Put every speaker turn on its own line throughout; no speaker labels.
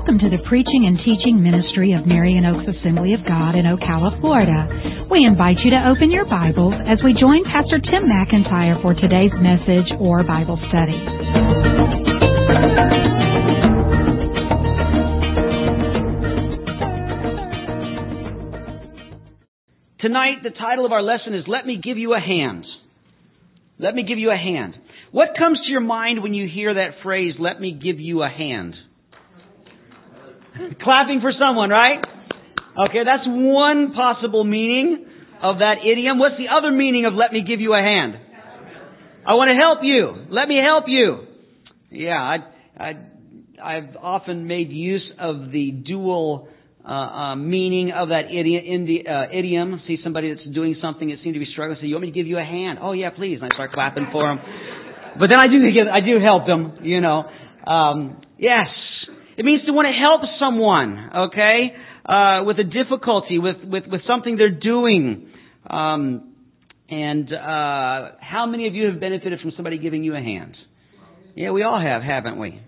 Welcome to the preaching and teaching ministry of Marion Oaks Assembly of God in Ocala, Florida. We invite you to open your Bibles as we join Pastor Tim McIntyre for today's message or Bible study.
Tonight, the title of our lesson is Let Me Give You a Hand. Let me give you a hand. What comes to your mind when you hear that phrase, let me give you a hand? Clapping for someone, right? Okay, that's one possible meaning of that idiom. What's the other meaning of let me give you a hand? I want to help you. Let me help you. Yeah, I've often made use of the dual meaning of that idiom. See somebody that's doing something that seems to be struggling. Say, you want me to give you a hand? Oh yeah, please. And I start clapping for them. But then I do help them. You know. Yes. It means to want to help someone, okay, with a difficulty, with something they're doing. How many of you have benefited from somebody giving you a hand? Yeah, we all have, haven't we?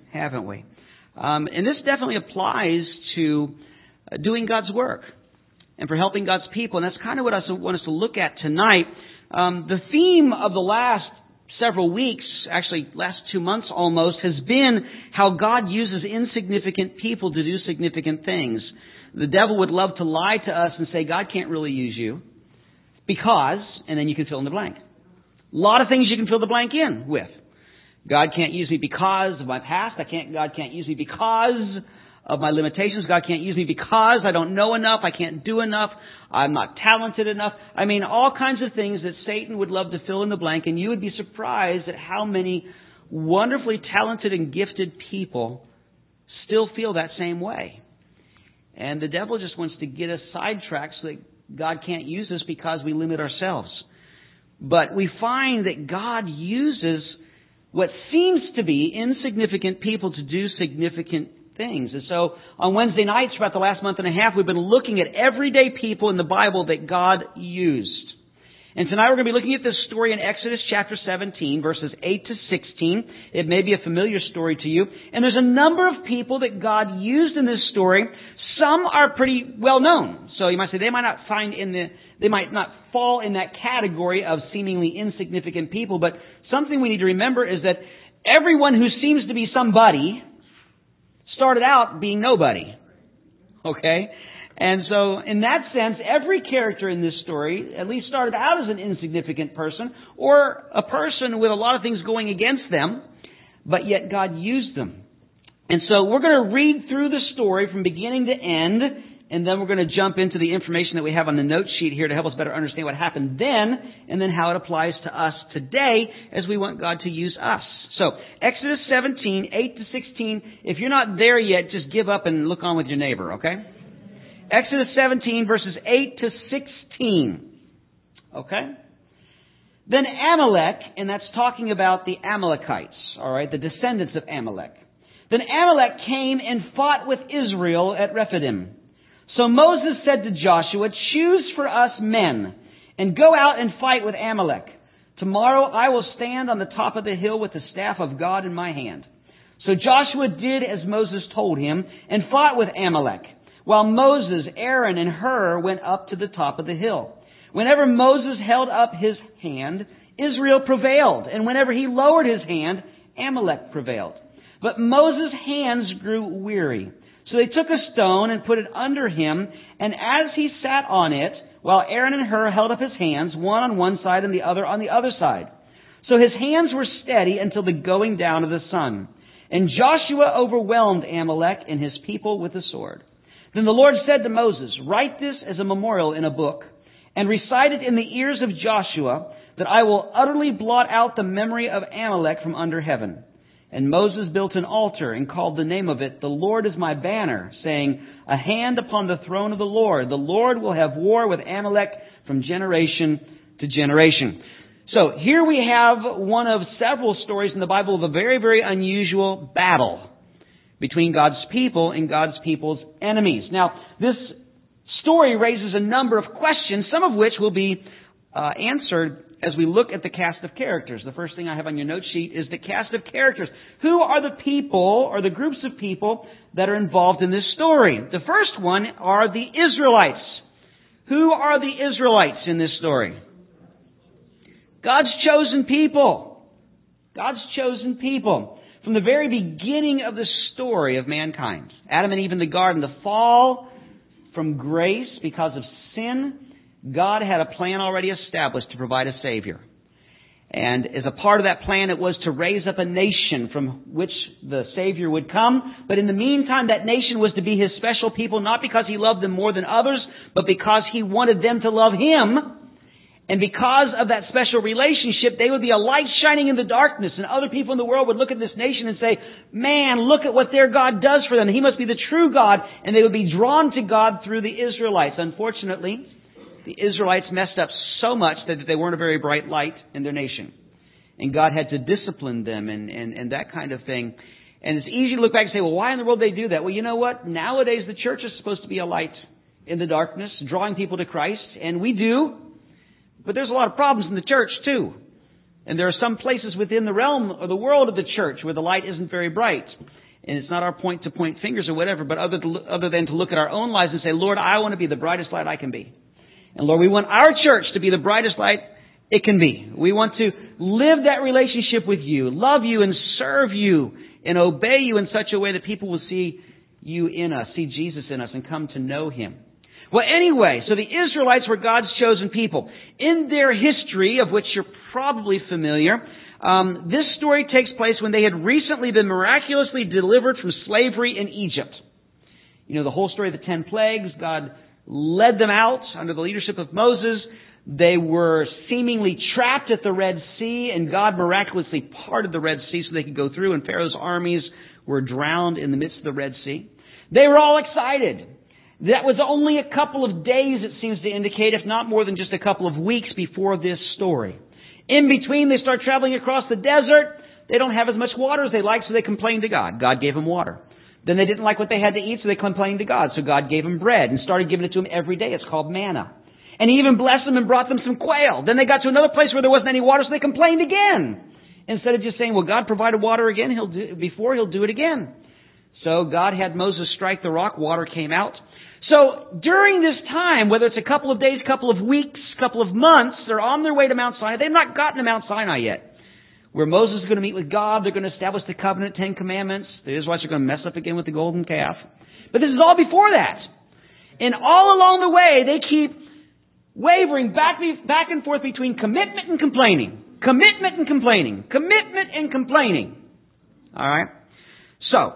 And this definitely applies to doing God's work and for helping God's people. And that's kind of what I want us to look at tonight. The theme of the last several weeks, actually last 2 months almost, has been how God uses insignificant people to do significant things. The devil would love to lie to us and say, God can't really use you because, and then you can fill in the blank. A lot of things you can fill the blank in with. God can't use me because of my past. God can't use me because of my limitations. God can't use me because I don't know enough. I can't do enough. I'm not talented enough. I mean, all kinds of things that Satan would love to fill in the blank, and you would be surprised at how many wonderfully talented and gifted people still feel that same way. And the devil just wants to get us sidetracked so that God can't use us because we limit ourselves. But we find that God uses what seems to be insignificant people to do significant things. And so on Wednesday nights for about the last month and a half, we've been looking at everyday people in the Bible that God used. And tonight we're going to be looking at this story in Exodus chapter 17, verses 8 to 16. It may be a familiar story to you. And there's a number of people that God used in this story. Some are pretty well known. So you might say they might not fall in that category of seemingly insignificant people. But something we need to remember is that everyone who seems to be somebody started out being nobody. Okay? And so, in that sense, every character in this story at least started out as an insignificant person or a person with a lot of things going against them, but yet God used them. And so, we're going to read through the story from beginning to end, and then we're going to jump into the information that we have on the note sheet here to help us better understand what happened then, and then how it applies to us today as we want God to use us. So, Exodus 17, 8 to 16. If you're not there yet, just give up and look on with your neighbor, okay? Exodus 17, verses 8 to 16. Okay? Then Amalek, and that's talking about the Amalekites, all right, the descendants of Amalek. Then Amalek came and fought with Israel at Rephidim. So Moses said to Joshua, choose for us men and go out and fight with Amalek. Tomorrow I will stand on the top of the hill with the staff of God in my hand. So Joshua did as Moses told him and fought with Amalek, while Moses, Aaron, and Hur went up to the top of the hill. Whenever Moses held up his hand, Israel prevailed, and whenever he lowered his hand, Amalek prevailed. But Moses' hands grew weary. So they took a stone and put it under him, and as he sat on it, while Aaron and Hur held up his hands, one on one side and the other on the other side. So his hands were steady until the going down of the sun. And Joshua overwhelmed Amalek and his people with the sword. Then the Lord said to Moses, write this as a memorial in a book, and recite it in the ears of Joshua, that I will utterly blot out the memory of Amalek from under heaven. And Moses built an altar and called the name of it, The Lord is my banner, saying, a hand upon the throne of the Lord. The Lord will have war with Amalek from generation to generation. So here we have one of several stories in the Bible of a very, very unusual battle between God's people and God's people's enemies. Now, this story raises a number of questions, some of which will be answered as we look at the cast of characters. The first thing I have on your note sheet is the cast of characters. Who are the people or the groups of people that are involved in this story? The first one are the Israelites. Who are the Israelites in this story? God's chosen people. God's chosen people. From the very beginning of the story of mankind, Adam and Eve in the garden, the fall from grace because of sin, God had a plan already established to provide a Savior. And as a part of that plan, it was to raise up a nation from which the Savior would come. But in the meantime, that nation was to be His special people, not because He loved them more than others, but because He wanted them to love Him. And because of that special relationship, they would be a light shining in the darkness. And other people in the world would look at this nation and say, man, look at what their God does for them. He must be the true God. And they would be drawn to God through the Israelites. Unfortunately, the Israelites messed up so much that they weren't a very bright light in their nation. And God had to discipline them and that kind of thing. And it's easy to look back and say, well, why in the world did they do that? Well, you know what? Nowadays, the church is supposed to be a light in the darkness, drawing people to Christ. And we do. But there's a lot of problems in the church, too. And there are some places within the realm or the world of the church where the light isn't very bright. And it's not our point to point fingers or whatever, but other than to look at our own lives and say, Lord, I want to be the brightest light I can be. And Lord, we want our church to be the brightest light it can be. We want to live that relationship with you, love you and serve you and obey you in such a way that people will see you in us, see Jesus in us and come to know Him. Well, anyway, so the Israelites were God's chosen people. In their history, of which you're probably familiar, this story takes place when they had recently been miraculously delivered from slavery in Egypt. You know, the whole story of the 10 plagues, God led them out under the leadership of Moses. They were seemingly trapped at the Red Sea, and God miraculously parted the Red Sea so they could go through, and Pharaoh's armies were drowned in the midst of the Red Sea. They were all excited. That was only a couple of days, it seems to indicate, if not more than just a couple of weeks before this story. In between, they start traveling across the desert. They don't have as much water as they like, so they complained to God. God gave them water. Then they didn't like what they had to eat, so they complained to God. So God gave them bread and started giving it to them every day. It's called manna. And He even blessed them and brought them some quail. Then they got to another place where there wasn't any water, so they complained again. Instead of just saying, well, God provided water again, He'll do it again. So God had Moses strike the rock. Water came out. So during this time, whether it's a couple of days, couple of weeks, couple of months, they're on their way to Mount Sinai. They've not gotten to Mount Sinai yet, where Moses is going to meet with God. They're going to establish the covenant, 10 commandments. The Israelites are going to mess up again with the golden calf. But this is all before that. And all along the way, they keep wavering back and forth between commitment and complaining. Commitment and complaining. Commitment and complaining. All right? So,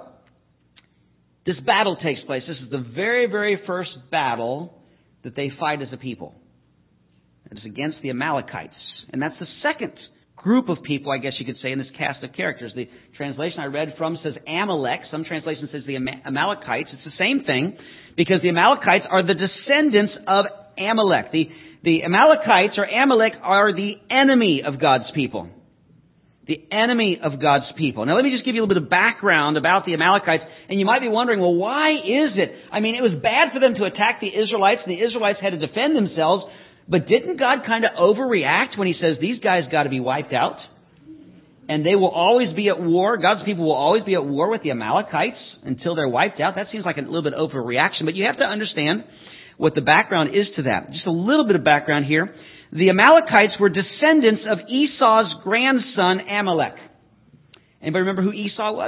this battle takes place. This is the very, very first battle that they fight as a people. It's against the Amalekites. And that's the second group of people, I guess you could say, in this cast of characters. The translation I read from says Amalek. Some translation says the Amalekites. It's the same thing because the Amalekites are the descendants of Amalek. The Amalekites or Amalek are the enemy of God's people. The enemy of God's people. Now let me just give you a little bit of background about the Amalekites. And you might be wondering, well, why is it? I mean, it was bad for them to attack the Israelites, and the Israelites had to defend themselves. But didn't God kind of overreact when He says these guys got to be wiped out? And they will always be at war. God's people will always be at war with the Amalekites until they're wiped out. That seems like a little bit of overreaction. But you have to understand what the background is to that. Just a little bit of background here. The Amalekites were descendants of Esau's grandson, Amalek. Anybody remember who Esau was?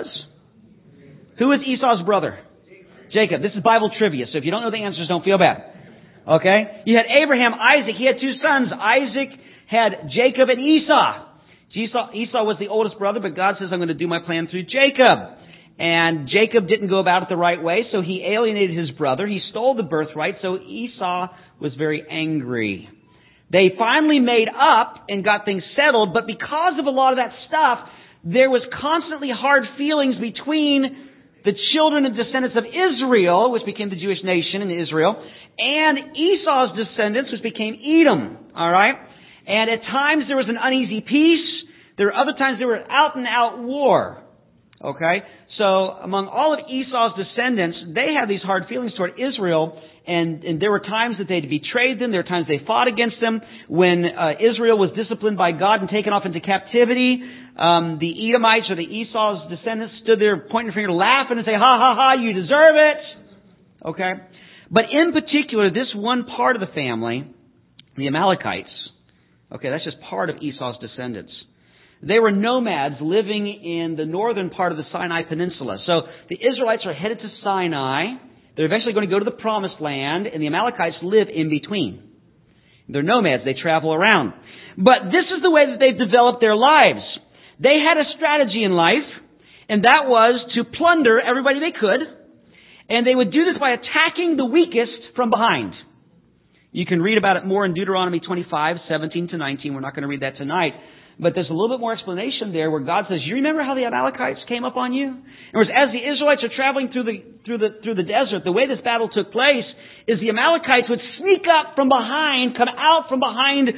Who was Esau's brother? Jacob. This is Bible trivia, so if you don't know the answers, don't feel bad. Okay? You had Abraham, Isaac. He had two sons. Isaac had Jacob and Esau. Esau was the oldest brother, but God says, I'm going to do my plan through Jacob. And Jacob didn't go about it the right way, so he alienated his brother. He stole the birthright, so Esau was very angry. They finally made up and got things settled, but because of a lot of that stuff, there was constantly hard feelings between the children and descendants of Israel, which became the Jewish nation in Israel, and Esau's descendants, which became Edom. All right? And at times there was an uneasy peace. There were other times there were out and out war. Okay? So among all of Esau's descendants, they had these hard feelings toward Israel, and there were times that they betrayed them. There were times they fought against them. When Israel was disciplined by God and taken off into captivity, the Edomites or the Esau's descendants stood there pointing a finger, laughing and say, "Ha ha ha, you deserve it." Okay? But in particular, this one part of the family, the Amalekites, okay, that's just part of Esau's descendants. They were nomads living in the northern part of the Sinai Peninsula. So the Israelites are headed to Sinai. They're eventually going to go to the Promised Land, and the Amalekites live in between. They're nomads. They travel around. But this is the way that they've developed their lives. They had a strategy in life, and that was to plunder everybody they could, and they would do this by attacking the weakest from behind. You can read about it more in Deuteronomy 25, 17 to 19. We're not going to read that tonight. But there's a little bit more explanation there where God says, "You remember how the Amalekites came up on you?" In other words, as the Israelites are traveling through the desert, the way this battle took place is the Amalekites would sneak up from behind, come out from behind,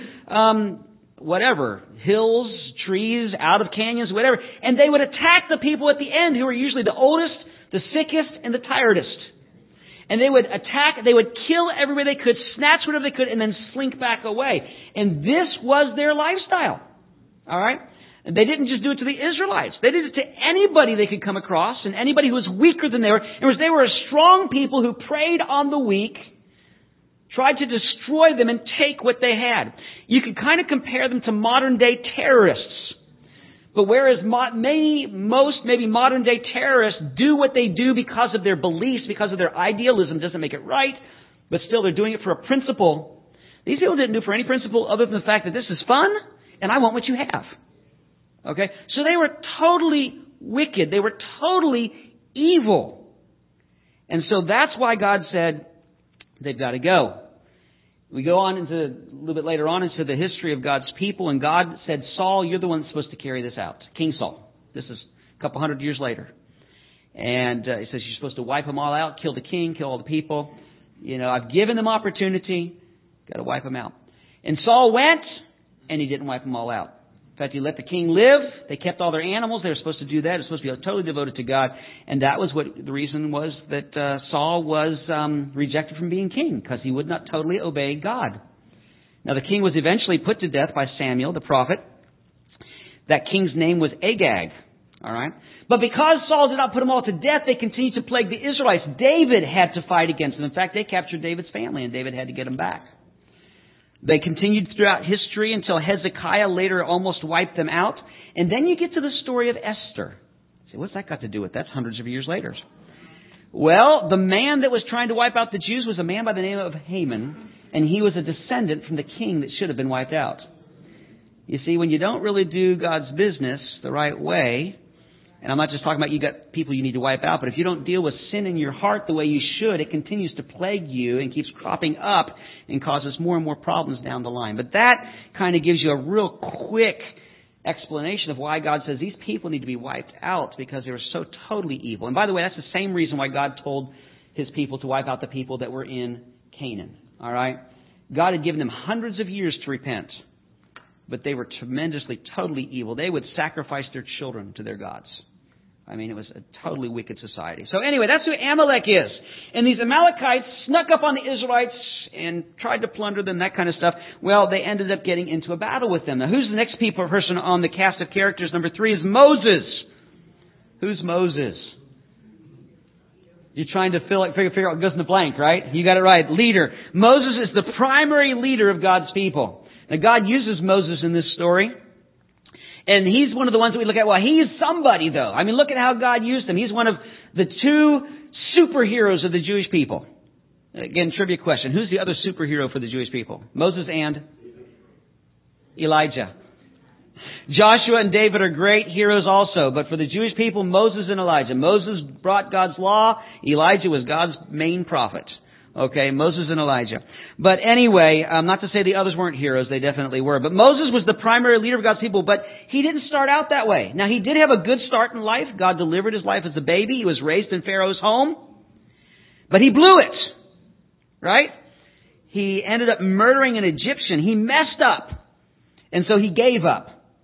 hills, trees, out of canyons, whatever, and they would attack the people at the end who were usually the oldest, the sickest, and the tiredest. And they would attack, they would kill everybody they could, snatch whatever they could, and then slink back away. And this was their lifestyle. All right? And they didn't just do it to the Israelites. They did it to anybody they could come across and anybody who was weaker than they were. In other words, they were a strong people who preyed on the weak, tried to destroy them and take what they had. You could kind of compare them to modern day terrorists. But whereas maybe modern day terrorists do what they do because of their beliefs, because of their idealism, doesn't make it right, but still they're doing it for a principle. These people didn't do it for any principle other than the fact that this is fun and I want what you have. Okay? So they were totally wicked. They were totally evil. And so that's why God said they've got to go. We go on into a little bit later on into the history of God's people, and God said, "Saul, you're the one that's supposed to carry this out." King Saul. This is a couple hundred years later. And he says, "You're supposed to wipe them all out, kill the king, kill all the people. I've given them opportunity. Got to wipe them out." And Saul went, and he didn't wipe them all out. In fact, he let the king live. They kept all their animals. They were supposed to do that. They were supposed to be totally devoted to God. And that was what the reason was that Saul was rejected from being king, because he would not totally obey God. Now, the king was eventually put to death by Samuel, the prophet. That king's name was Agag. All right? But because Saul did not put them all to death, they continued to plague the Israelites. David had to fight against them. In fact, they captured David's family, and David had to get them back. They continued throughout history until Hezekiah later almost wiped them out. And then you get to the story of Esther. You say, what's that got to do with that? That's hundreds of years later. Well, the man that was trying to wipe out the Jews was a man by the name of Haman, and he was a descendant from the king that should have been wiped out. You see, when you don't really do God's business the right way, and I'm not just talking about you got people you need to wipe out, but if you don't deal with sin in your heart the way you should, it continues to plague you and keeps cropping up and causes more and more problems down the line. But that kind of gives you a real quick explanation of why God says these people need to be wiped out, because they were so totally evil. And by the way, that's the same reason why God told His people to wipe out the people that were in Canaan. All right? God had given them hundreds of years to repent, but they were tremendously, totally evil. They would sacrifice their children to their gods. I mean, it was a totally wicked society. So anyway, that's who Amalek is. And these Amalekites snuck up on the Israelites and tried to plunder them, that kind of stuff. Well, they ended up getting into a battle with them. Now, who's the next person on the cast of characters? Number 3 is Moses. Who's Moses? You're trying to figure out what goes in the blank, right? You got it right. Leader. Moses is the primary leader of God's people. Now, God uses Moses in this story. And he's one of the ones that we look at. Well, he is somebody, though. I mean, look at how God used him. He's one of the 2 superheroes of the Jewish people. Again, trivia question. Who's the other superhero for the Jewish people? Moses and Elijah. Joshua and David are great heroes also. But for the Jewish people, Moses and Elijah. Moses brought God's law. Elijah was God's main prophet. Okay, Moses and Elijah. But anyway, not to say the others weren't heroes, they definitely were. But Moses was the primary leader of God's people, but he didn't start out that way. Now, he did have a good start in life. God delivered his life as a baby. He was raised in Pharaoh's home. But he blew it. Right? He ended up murdering an Egyptian. He messed up. And so he gave up.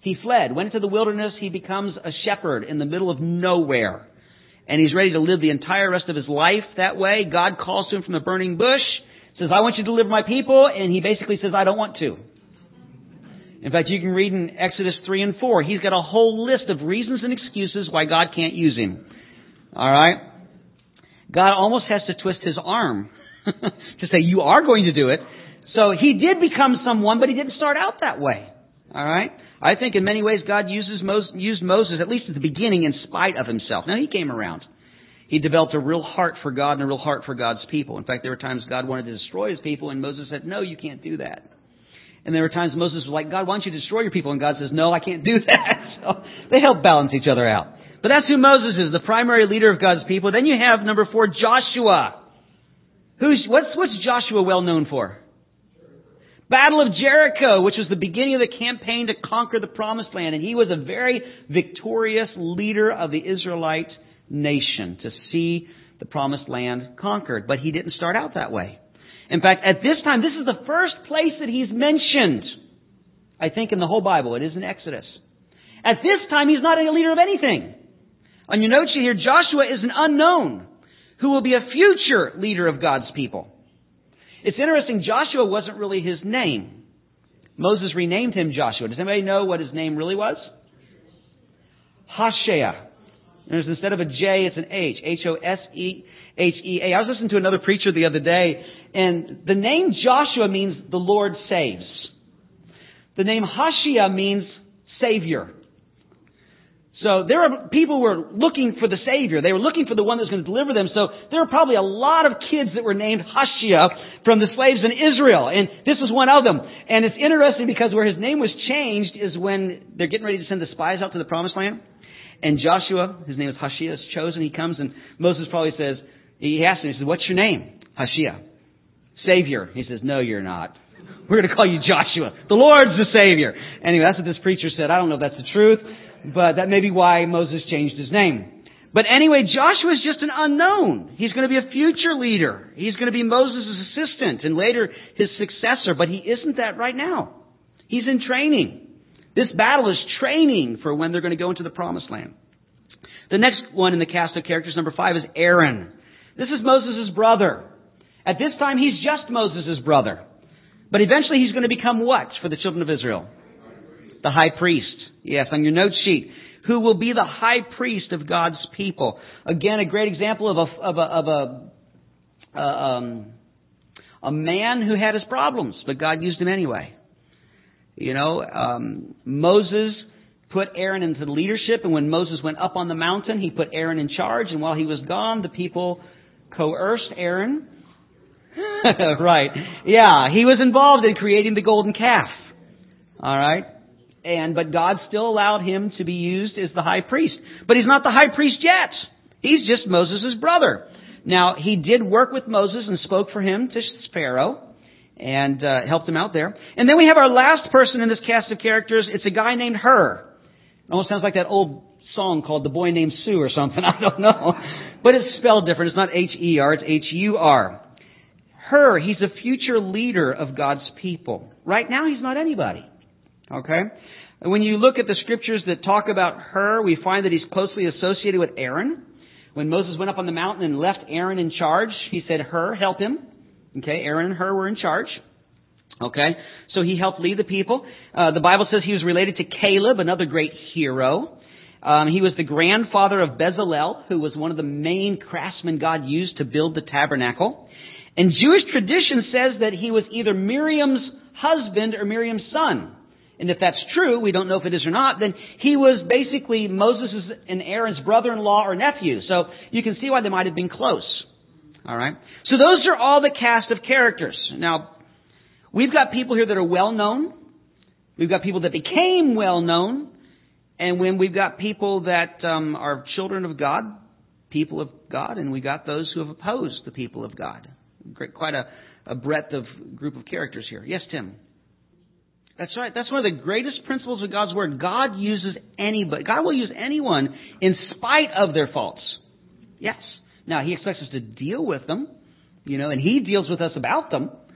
He fled, went into the wilderness. He becomes a shepherd in the middle of nowhere. And he's ready to live the entire rest of his life that way. God calls to him from the burning bush, says, I want you to deliver my people. And he basically says, I don't want to. In fact, you can read in Exodus 3 and 4. He's got a whole list of reasons and excuses why God can't use him. All right? God almost has to twist his arm to say, you are going to do it. So he did become someone, but he didn't start out that way. All right? I think in many ways God used Moses, at least at the beginning, in spite of himself. Now, he came around. He developed a real heart for God and a real heart for God's people. In fact, there were times God wanted to destroy his people, and Moses said, no, you can't do that. And there were times Moses was like, God, why don't you destroy your people? And God says, no, I can't do that. So they help balance each other out. But that's who Moses is, the primary leader of God's people. Then you have, number 4, Joshua. What's Joshua well known for? Battle of Jericho, which was the beginning of the campaign to conquer the Promised Land. And he was a very victorious leader of the Israelite nation to see the Promised Land conquered. But he didn't start out that way. In fact, at this time, this is the first place that he's mentioned, I think, in the whole Bible. It is in Exodus. At this time, he's not a leader of anything. On your note sheet here, Joshua is an unknown who will be a future leader of God's people. It's interesting, Joshua wasn't really his name. Moses renamed him Joshua. Does anybody know what his name really was? Hoshea. Instead of a J, it's an H. H-O-S-E-H-E-A. I was listening to another preacher the other day, and the name Joshua means the Lord saves. The name Hoshea means Savior. So there are people who were looking for the Savior. They were looking for the one that was going to deliver them. So there were probably a lot of kids that were named Hoshea from the slaves in Israel. And this was one of them. And it's interesting because where his name was changed is when they're getting ready to send the spies out to the Promised Land. And Joshua, his name is Hoshea, is chosen. He comes and Moses probably says, he asks him, he says, what's your name? Hoshea. Savior. He says, no, you're not. We're going to call you Joshua. The Lord's the Savior. Anyway, that's what this preacher said. I don't know if that's the truth. But that may be why Moses changed his name. But anyway, Joshua is just an unknown. He's going to be a future leader. He's going to be Moses' assistant and later his successor. But he isn't that right now. He's in training. This battle is training for when they're going to go into the Promised Land. The next one in the cast of characters, number 5, is Aaron. This is Moses' brother. At this time, he's just Moses' brother. But eventually he's going to become what for the children of Israel? The high priest. Yes, on your note sheet. Who will be the high priest of God's people. Again, a great example of a man who had his problems, but God used him anyway. You know, Moses put Aaron into leadership, and when Moses went up on the mountain, he put Aaron in charge, and while he was gone, the people coerced Aaron. Right. Yeah, he was involved in creating the golden calf. All right. But God still allowed him to be used as the high priest. But he's not the high priest yet. He's just Moses' brother. Now, he did work with Moses and spoke for him to Pharaoh and helped him out there. And then we have our last person in this cast of characters. It's a guy named Hur. It almost sounds like that old song called The Boy Named Sue or something. I don't know. But it's spelled different. It's not H-E-R. It's H-U-R. Hur, he's a future leader of God's people. Right now, he's not anybody. Okay? When you look at the scriptures that talk about Hur, we find that he's closely associated with Aaron. When Moses went up on the mountain and left Aaron in charge, he said, Hur, help him. Okay, Aaron and Hur were in charge. Okay, so he helped lead the people. The Bible says he was related to Caleb, another great hero. He was the grandfather of Bezalel, who was one of the main craftsmen God used to build the tabernacle. And Jewish tradition says that he was either Miriam's husband or Miriam's son. And if that's true, we don't know if it is or not, then he was basically Moses' and Aaron's brother-in-law or nephew. So you can see why they might have been close. All right. So those are all the cast of characters. Now, we've got people here that are well-known. We've got people that became well-known. And when we've got people that are children of God, people of God, and we got those who have opposed the people of God. Quite a breadth of group of characters here. Yes, Tim? That's right. That's one of the greatest principles of God's Word. God uses anybody. God will use anyone in spite of their faults. Yes. Now, He expects us to deal with them, and He deals with us about them.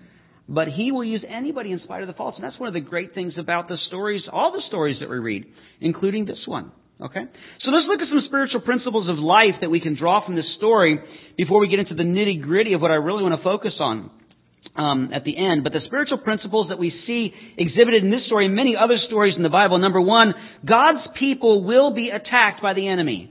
But He will use anybody in spite of the faults. And that's one of the great things about the stories, all the stories that we read, including this one. Okay? So let's look at some spiritual principles of life that we can draw from this story before we get into the nitty-gritty of what I really want to focus on at the end. But the spiritual principles that we see exhibited in this story and many other stories in the Bible. Number one, God's people will be attacked by the enemy.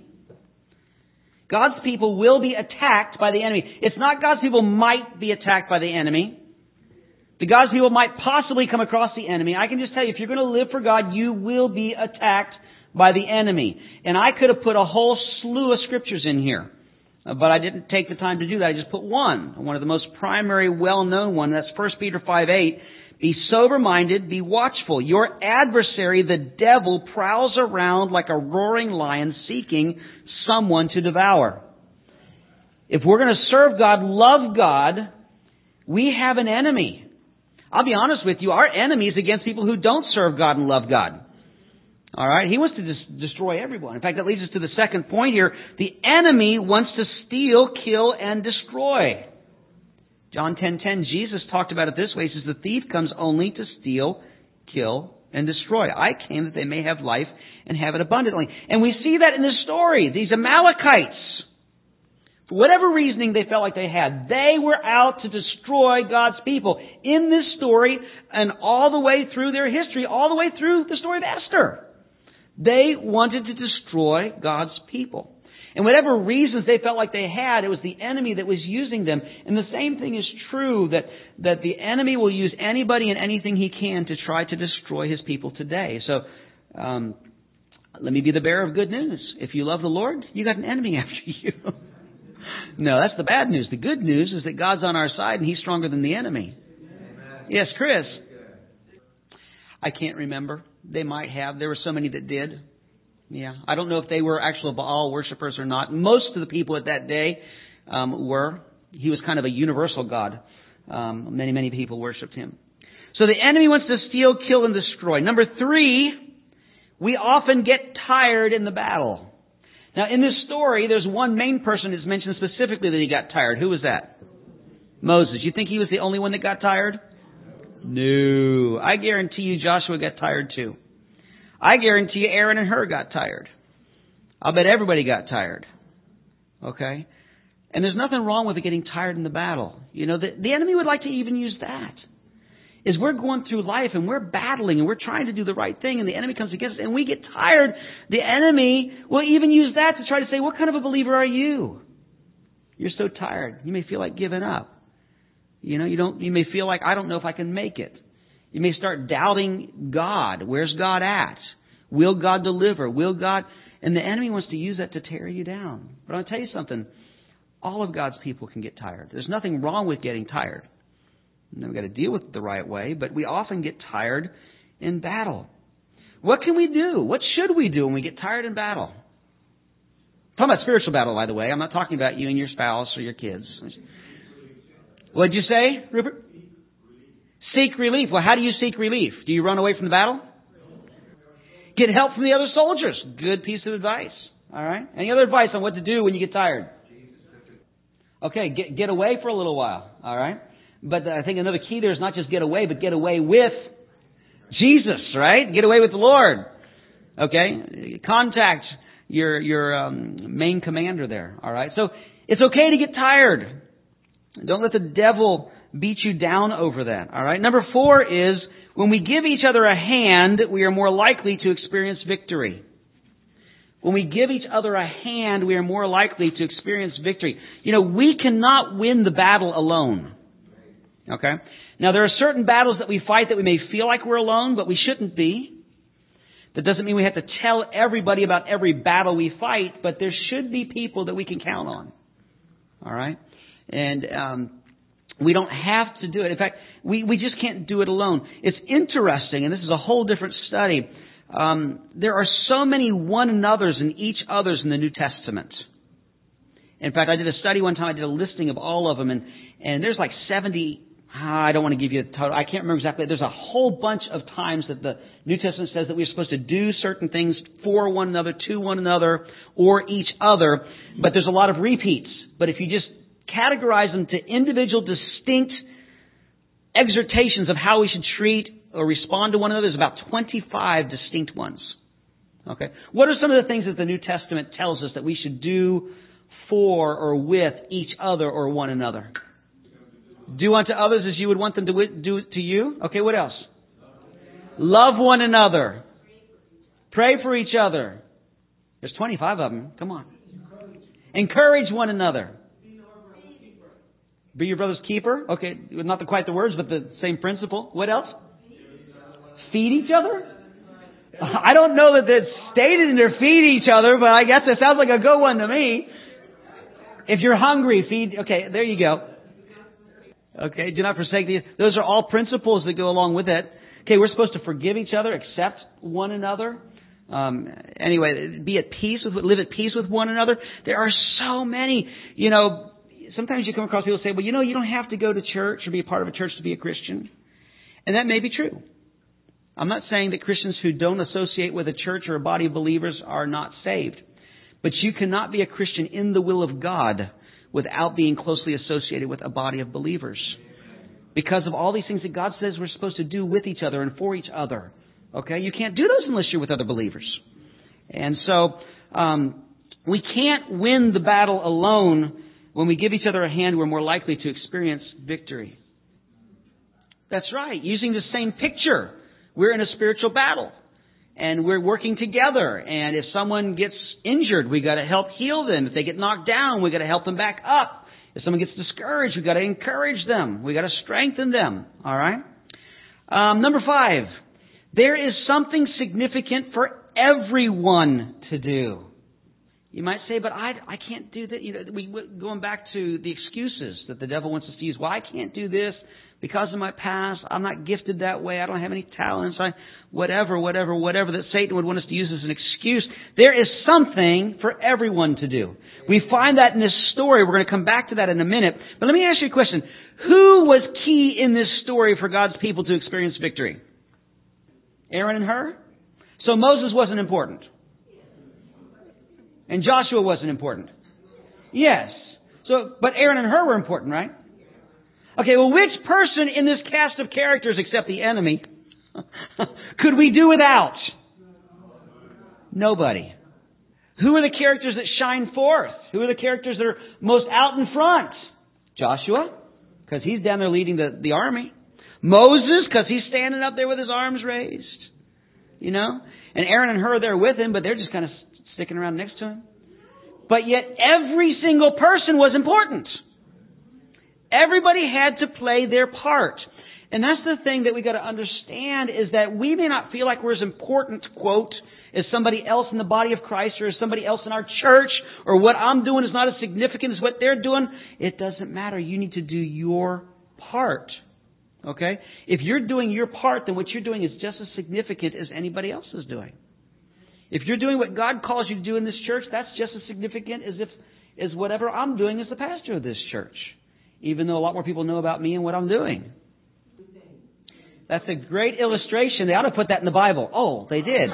God's people will be attacked by the enemy. It's not God's people might be attacked by the enemy. The God's people might possibly come across the enemy. I can just tell you, if you're going to live for God, you will be attacked by the enemy. And I could have put a whole slew of scriptures in here, but I didn't take the time to do that. I just put one of the most primary, well-known one. That's 1 Peter 5:8. Be sober-minded, be watchful. Your adversary, the devil, prowls around like a roaring lion seeking someone to devour. If we're going to serve God, love God, we have an enemy. I'll be honest with you, our enemy is against people who don't serve God and love God. All right? He wants to destroy everyone. In fact, that leads us to the second point here. The enemy wants to steal, kill, and destroy. John 10:10, Jesus talked about it this way. He says, the thief comes only to steal, kill, and destroy. I came that they may have life and have it abundantly. And we see that in this story. These Amalekites, for whatever reasoning they felt like they had, they were out to destroy God's people. In this story, and all the way through their history, all the way through the story of Esther, they wanted to destroy God's people. And whatever reasons they felt like they had, it was the enemy that was using them. And the same thing is true, that the enemy will use anybody and anything he can to try to destroy his people today. So, let me be the bearer of good news. If you love the Lord, you got an enemy after you. No, that's the bad news. The good news is that God's on our side and He's stronger than the enemy. Amen. Yes, Chris. I can't remember. They might have. There were so many that did. Yeah. I don't know if they were actual Baal worshipers or not. Most of the people at that day were. He was kind of a universal God. Many people worshipped Him. So the enemy wants to steal, kill, and destroy. Number 3, we often get tired in the battle. Now, in this story, there's one main person that's mentioned specifically that he got tired. Who was that? Moses. You think he was the only one that got tired? No. I guarantee you Joshua got tired too. I guarantee you Aaron and Hur got tired. I'll bet everybody got tired. Okay? And there's nothing wrong with getting tired in the battle. You know, the enemy would like to even use that. Is we're going through life and we're battling and we're trying to do the right thing and the enemy comes against us and we get tired. The enemy will even use that to try to say, what kind of a believer are you? You're so tired. You may feel like giving up. You know, you may feel like, I don't know if I can make it. You may start doubting God. Where's God at? Will God deliver? Will God? And the enemy wants to use that to tear you down. But I'll tell you something. All of God's people can get tired. There's nothing wrong with getting tired. We've got to deal with it the right way, but we often get tired in battle. What can we do? What should we do when we get tired in battle? I'm talking about spiritual battle, by the way. I'm not talking about you and your spouse or your kids. What did you say, Rupert? Seek relief. Well, how do you seek relief? Do you run away from the battle? Get help from the other soldiers. Good piece of advice. All right. Any other advice on what to do when you get tired? Okay, get away for a little while. All right. But I think another key there is not just get away, but get away with Jesus, right? Get away with the Lord. Okay? Contact your main commander there, all right? So it's okay to get tired. Don't let the devil beat you down over that, all right? Number 4 is when we give each other a hand, we are more likely to experience victory. When we give each other a hand, we are more likely to experience victory. You know, we cannot win the battle alone. Okay? Now, there are certain battles that we fight that we may feel like we're alone, but we shouldn't be. That doesn't mean we have to tell everybody about every battle we fight, but there should be people that we can count on. All right? And we don't have to do it. In fact, we just can't do it alone. It's interesting, and this is a whole different study. There are so many one another's and each other's in the New Testament. In fact, I did a study one time. I did a listing of all of them, and there's like 70... I don't want to give you a total. I can't remember exactly. There's a whole bunch of times that the New Testament says that we're supposed to do certain things for one another, to one another, or each other. But there's a lot of repeats. But if you just categorize them to individual, distinct exhortations of how we should treat or respond to one another. There's about 25 distinct ones. Okay. What are some of the things that the New Testament tells us that we should do for or with each other or one another? Do unto others as you would want them to do to you. Okay, what else? Love one another. Pray for each other. There's 25 of them. Come on. Encourage one another. Be your brother's keeper. Okay, not quite the words, but the same principle. What else? Feed each other? I don't know that it's stated in there, feed each other, but I guess it sounds like a good one to me. If you're hungry, feed. Okay, there you go. Okay, do not forsake these. Those are all principles that go along with it. Okay, we're supposed to forgive each other, accept one another. Anyway, be at peace live at peace with one another. There are so many, sometimes you come across people say, well, you don't have to go to church or be a part of a church to be a Christian. And that may be true. I'm not saying that Christians who don't associate with a church or a body of believers are not saved. But you cannot be a Christian in the will of God without being closely associated with a body of believers. Because of all these things that God says we're supposed to do with each other and for each other. Okay? You can't do those unless you're with other believers. And so, we can't win the battle alone. When we give each other a hand, we're more likely to experience victory. That's right. Using the same picture. We're in a spiritual battle. And we're working together. And if someone gets injured, we got to help heal them. If they get knocked down, we got to help them back up. If someone gets discouraged, we got to encourage them. We got to strengthen them. All right. Number 5, there is something significant for everyone to do. You might say, but I can't do that. Going back to the excuses that the devil wants us to use. Well, I can't do this because of my past. I'm not gifted that way. I don't have any talents. Whatever that Satan would want us to use as an excuse. There is something for everyone to do. We find that in this story. We're going to come back to that in a minute. But let me ask you a question. Who was key in this story for God's people to experience victory? Aaron and Hur? So Moses wasn't important. And Joshua wasn't important. Yes. But Aaron and Hur were important, right? Okay, well, which person in this cast of characters, except the enemy, could we do without? Nobody. Who are the characters that shine forth? Who are the characters that are most out in front? Joshua, because he's down there leading the army. Moses, because he's standing up there with his arms raised. And Aaron and Hur are there with him, but they're just kind of sticking around next to him. But yet every single person was important. Everybody had to play their part. And that's the thing that we got to understand is that we may not feel like we're as important, quote, as somebody else in the body of Christ or as somebody else in our church, or what I'm doing is not as significant as what they're doing. It doesn't matter. You need to do your part. Okay? If you're doing your part, then what you're doing is just as significant as anybody else is doing. If you're doing what God calls you to do in this church, that's just as significant as whatever I'm doing as the pastor of this church. Even though a lot more people know about me and what I'm doing. That's a great illustration. They ought to put that in the Bible. Oh, they did.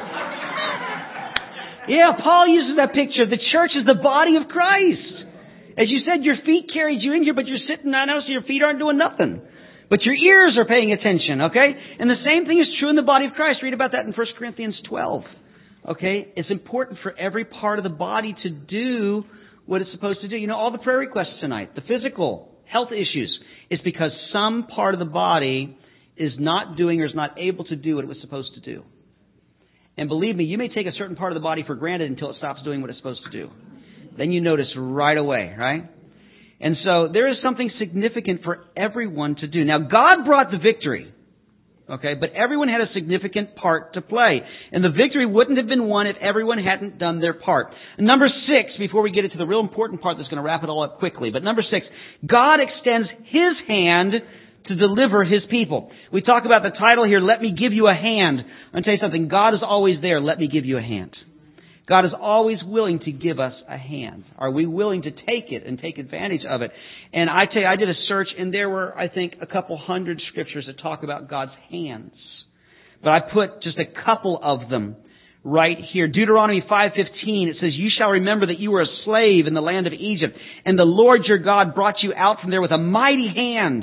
Yeah, Paul uses that picture. The church is the body of Christ. As you said, your feet carried you in here, but you're sitting down now, so your feet aren't doing nothing. But your ears are paying attention, okay? And the same thing is true in the body of Christ. Read about that in 1 Corinthians 12. Okay? It's important for every part of the body to do what it's supposed to do. All the prayer requests tonight, the physical health issues, is because some part of the body is not doing or is not able to do what it was supposed to do. And believe me, you may take a certain part of the body for granted until it stops doing what it's supposed to do. Then you notice right away, right? And so there is something significant for everyone to do. Now, God brought the victory. Okay, but everyone had a significant part to play. And the victory wouldn't have been won if everyone hadn't done their part. And number 6, before we get into the real important part that's going to wrap it all up quickly, but number 6, God extends His hand to deliver His people. We talk about the title here, Let Me Give You a Hand. I'm going to tell you something. God is always there. Let me give you a hand. God is always willing to give us a hand. Are we willing to take it and take advantage of it? And I tell you, I did a search and there were, I think, a couple hundred scriptures that talk about God's hands. But I put just a couple of them right here. Deuteronomy 5:15, it says, You shall remember that you were a slave in the land of Egypt, and the Lord your God brought you out from there with a mighty hand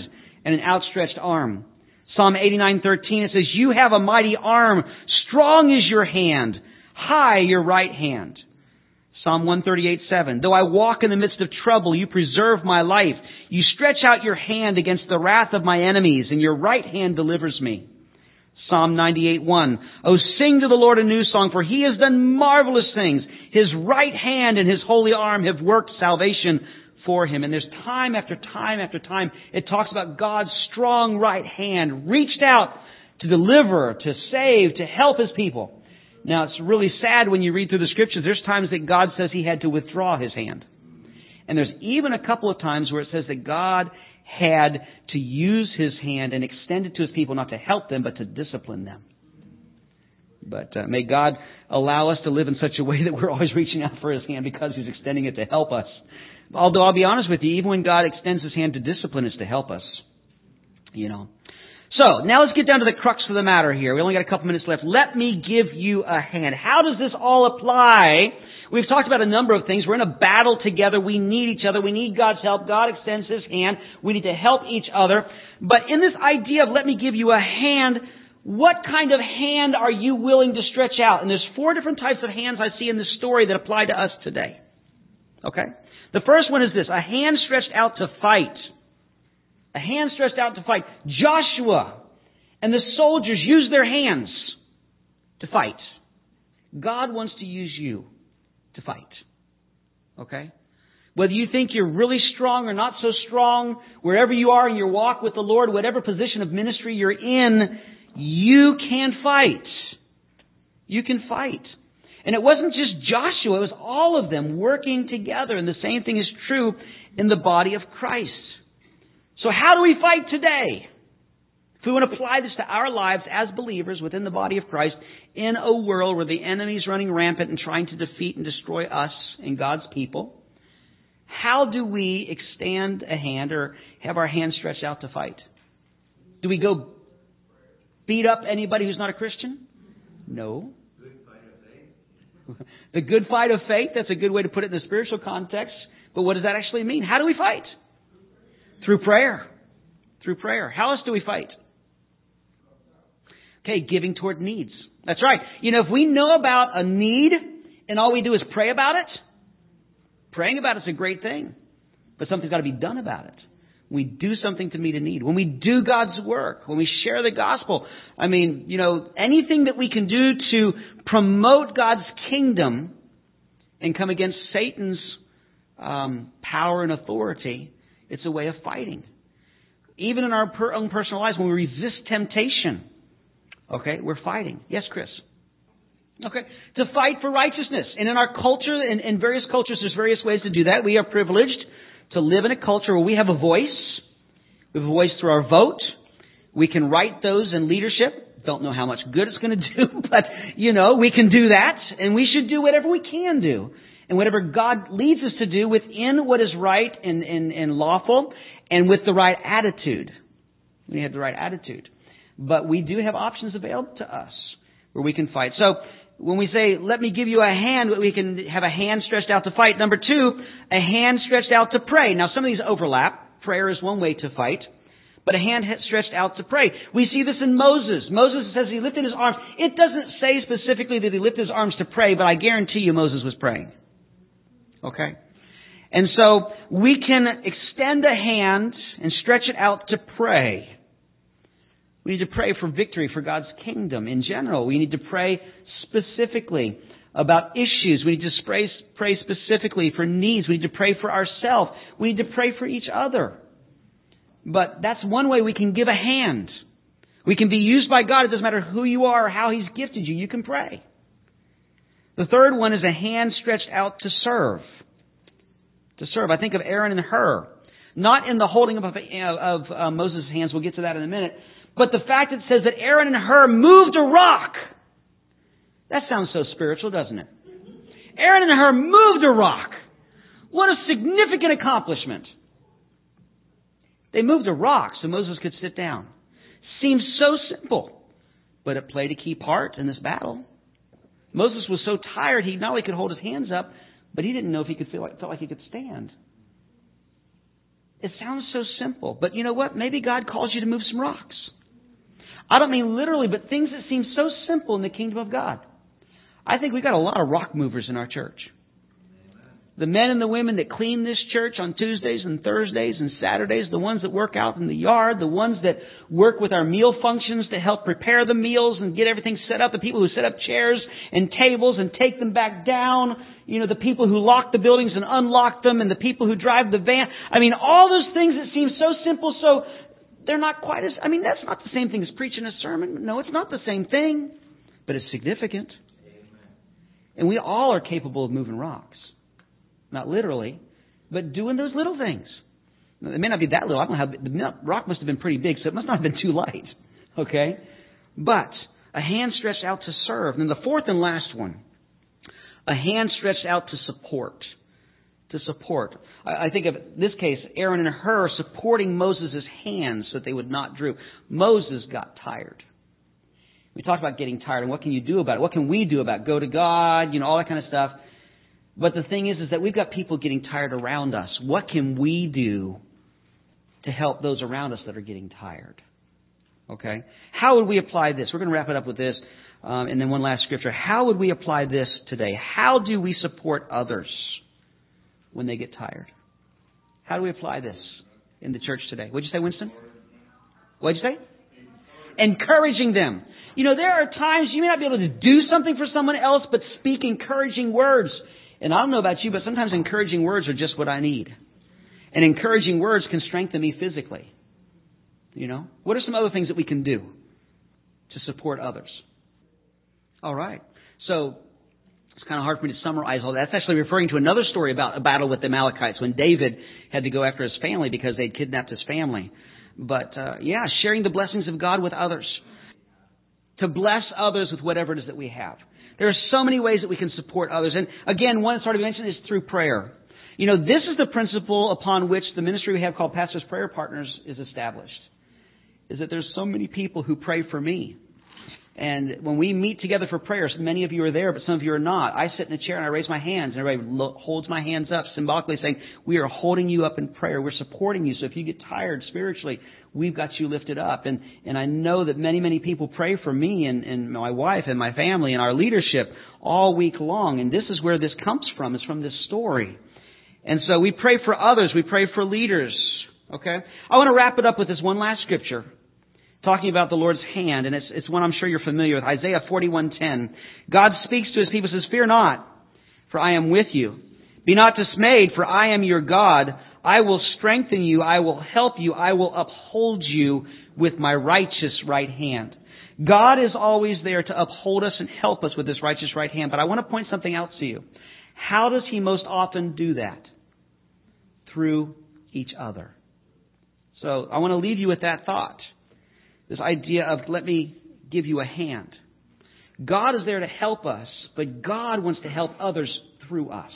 and an outstretched arm. Psalm 89:13, it says, you have a mighty arm, strong is your hand, high your right hand. Psalm 138:7, though I walk in the midst of trouble, you preserve my life. You stretch out your hand against the wrath of my enemies, and your right hand delivers me. Psalm 98:1, oh, sing to the Lord a new song, for He has done marvelous things. His right hand and His holy arm have worked salvation for Him. And there's time after time after time, it talks about God's strong right hand reached out to deliver, to save, to help His people. Now, it's really sad when you read through the Scriptures. There's times that God says He had to withdraw His hand. And there's even a couple of times where it says that God had to use His hand and extend it to His people, not to help them, but to discipline them. But may God allow us to live in such a way that we're always reaching out for His hand because He's extending it to help us. Although I'll be honest with you, even when God extends His hand to discipline, it's to help us. You know. So, now let's get down to the crux of the matter here. We only got a couple minutes left. Let me give you a hand. How does this all apply? We've talked about a number of things. We're in a battle together. We need each other. We need God's help. God extends His hand. We need to help each other. But in this idea of let me give you a hand, what kind of hand are you willing to stretch out? And there's 4 different types of hands I see in this story that apply to us today. Okay? The first one is this, a hand stretched out to fight. A hand stretched out to fight. Joshua and the soldiers used their hands to fight. God wants to use you to fight. Okay? Whether you think you're really strong or not so strong, wherever you are in your walk with the Lord, whatever position of ministry you're in, you can fight. You can fight. And it wasn't just Joshua, it was all of them working together. And the same thing is true in the body of Christ. So how do we fight today? If we want to apply this to our lives as believers within the body of Christ in a world where the enemy is running rampant and trying to defeat and destroy us and God's people, how do we extend a hand or have our hand stretched out to fight? Do we go beat up anybody who's not a Christian? No. The good fight of faith, that's a good way to put it in the spiritual context. But what does that actually mean? How do we fight? Through prayer. Through prayer. How else do we fight? Okay, giving toward needs. That's right. You know, if we know about a need and all we do is pray about it, praying about it's a great thing. But something's got to be done about it. We do something to meet a need. When we do God's work, when we share the gospel, I mean, you know, anything that we can do to promote God's kingdom and come against Satan's power and authority, it's a way of fighting. Even in our own personal lives, when we resist temptation, okay, we're fighting. Yes, Chris? Okay, to fight for righteousness. And in our culture, in various cultures, there's various ways to do that. We are privileged to live in a culture where we have a voice. We have a voice through our vote. We can write those in leadership. Don't know how much good it's going to do, but, you know, we can do that. And we should do whatever we can do. And whatever God leads us to do within what is right and lawful and with the right attitude. We have the right attitude. But we do have options available to us where we can fight. So when we say, let me give you a hand, we can have a hand stretched out to fight. Number 2, a hand stretched out to pray. Now, some of these overlap. Prayer is one way to fight. But a hand stretched out to pray. We see this in Moses. Moses says he lifted his arms. It doesn't say specifically that he lifted his arms to pray, but I guarantee you Moses was praying. Okay? And so we can extend a hand and stretch it out to pray. We need to pray for victory for God's kingdom in general. We need to pray specifically about issues. We need to pray specifically for needs. We need to pray for ourselves. We need to pray for each other. But that's one way we can give a hand. We can be used by God. It doesn't matter who you are or how He's gifted you. You can pray. The third one is a hand stretched out to serve. To serve. I think of Aaron and Hur. Not in the holding up of Moses' hands. We'll get to that in a minute. But the fact it says that Aaron and Hur moved a rock. That sounds so spiritual, doesn't it? Aaron and Hur moved a rock. What a significant accomplishment. They moved a rock so Moses could sit down. Seems so simple, but it played a key part in this battle. Moses was so tired he not only could hold his hands up, but he didn't know if he felt like he could stand. It sounds so simple. But you know what? Maybe God calls you to move some rocks. I don't mean literally, but things that seem so simple in the kingdom of God. I think we've got a lot of rock movers in our church. The men and the women that clean this church on Tuesdays and Thursdays and Saturdays, the ones that work out in the yard, the ones that work with our meal functions to help prepare the meals and get everything set up, the people who set up chairs and tables and take them back down, the people who lock the buildings and unlock them, and the people who drive the van. I mean, all those things that seem so simple, so they're not quite as, that's not the same thing as preaching a sermon. No, it's not the same thing, but it's significant. And we all are capable of moving rocks. Not literally, but doing those little things. It may not be that little. I don't know how, the rock must have been pretty big, so it must not have been too light. Okay? But a hand stretched out to serve. And then the fourth and last one, a hand stretched out to support. To support. I think of this case, Aaron and Hur supporting Moses' hands so that they would not droop. Moses got tired. We talked about getting tired and what can you do about it? What can we do about it? Go to God, all that kind of stuff. But the thing is that we've got people getting tired around us. What can we do to help those around us that are getting tired? Okay? How would we apply this? We're going to wrap it up with this, and then one last scripture. How would we apply this today? How do we support others when they get tired? How do we apply this in the church today? What'd you say, Winston? What'd you say? Encouraging them. There are times you may not be able to do something for someone else, but speak encouraging words. And I don't know about you, but sometimes encouraging words are just what I need. And encouraging words can strengthen me physically. What are some other things that we can do to support others? All right. So it's kind of hard for me to summarize all that. That's actually referring to another story about a battle with the Amalekites when David had to go after his family because they'd kidnapped his family. But sharing the blessings of God with others. To bless others with whatever it is that we have. There are so many ways that we can support others. And again, one that's already mentioned is through prayer. This is the principle upon which the ministry we have called Pastor's Prayer Partners is established. Is that there's so many people who pray for me. And when we meet together for prayers, many of you are there, but some of you are not. I sit in a chair and I raise my hands, and everybody holds my hands up, symbolically saying, we are holding you up in prayer. We're supporting you. So if you get tired spiritually, we've got you lifted up. And I know that many, many people pray for me and my wife and my family and our leadership all week long. And this is where this comes from. It's from this story. And so we pray for others. We pray for leaders. Okay? I want to wrap it up with this one last scripture. Talking about the Lord's hand, and it's one I'm sure you're familiar with. Isaiah 41:10. God speaks to His people, says, "Fear not, for I am with you. Be not dismayed, for I am your God. I will strengthen you. I will help you. I will uphold you with my righteous right hand." God is always there to uphold us and help us with His righteous right hand. But I want to point something out to you. How does He most often do that? Through each other. So I want to leave you with that thought. This idea of, let me give you a hand. God is there to help us, but God wants to help others through us.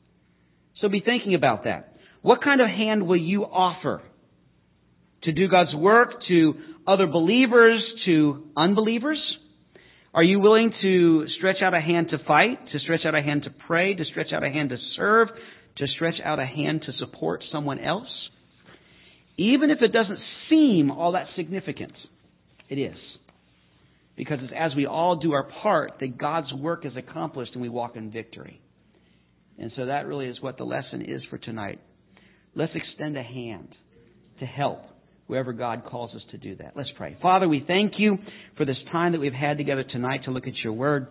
So be thinking about that. What kind of hand will you offer to do God's work to other believers, to unbelievers? Are you willing to stretch out a hand to fight, to stretch out a hand to pray, to stretch out a hand to serve, to stretch out a hand to support someone else? Even if it doesn't seem all that significant, it is. Because it's as we all do our part that God's work is accomplished and we walk in victory. And so that really is what the lesson is for tonight. Let's extend a hand to help wherever God calls us to do that. Let's pray. Father, we thank you for this time that we've had together tonight to look at your word.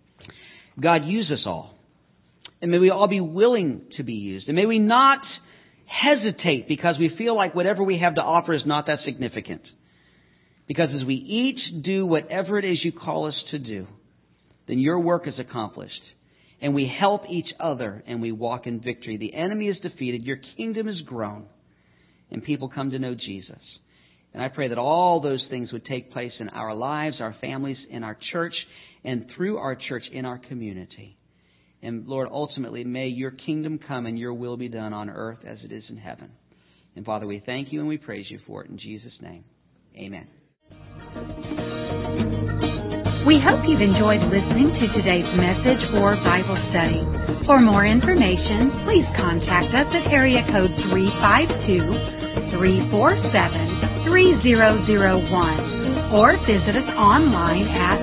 God, use us all. And may we all be willing to be used. And may we not hesitate because we feel like whatever we have to offer is not that significant. Because as we each do whatever it is you call us to do, then your work is accomplished. And we help each other and we walk in victory. The enemy is defeated. Your kingdom is grown. And people come to know Jesus. And I pray that all those things would take place in our lives, our families, in our church, and through our church in our community. And Lord, ultimately, may your kingdom come and your will be done on earth as it is in heaven. And Father, we thank you and we praise you for it in Jesus' name. Amen.
We hope you've enjoyed listening to today's message or Bible study. For more information, please contact us at area code 352-347-3001 or visit us online at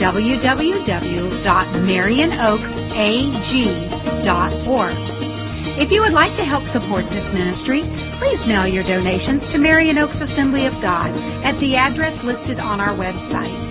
www.marionoaksag.org. If you would like to help support this ministry, please mail your donations to Marion Oaks Assembly of God at the address listed on our website.